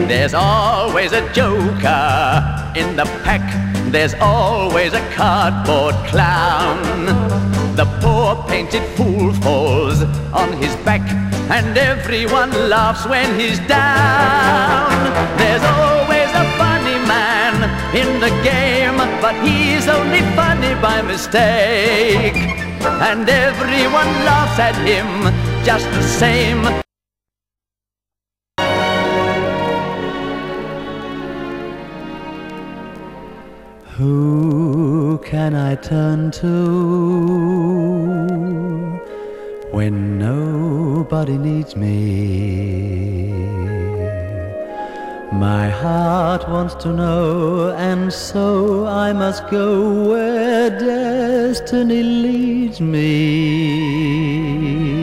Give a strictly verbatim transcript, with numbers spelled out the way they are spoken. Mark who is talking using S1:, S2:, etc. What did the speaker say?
S1: There's always a joker in the pack. There's always a cardboard clown. The poor painted fool falls on his back, and everyone laughs when he's down. There's always a funny man in the game, but he's only funny by mistake, and everyone laughs at him just the same. Who can I turn to when nobody needs me? My heart wants to know, and so I must go where destiny leads me.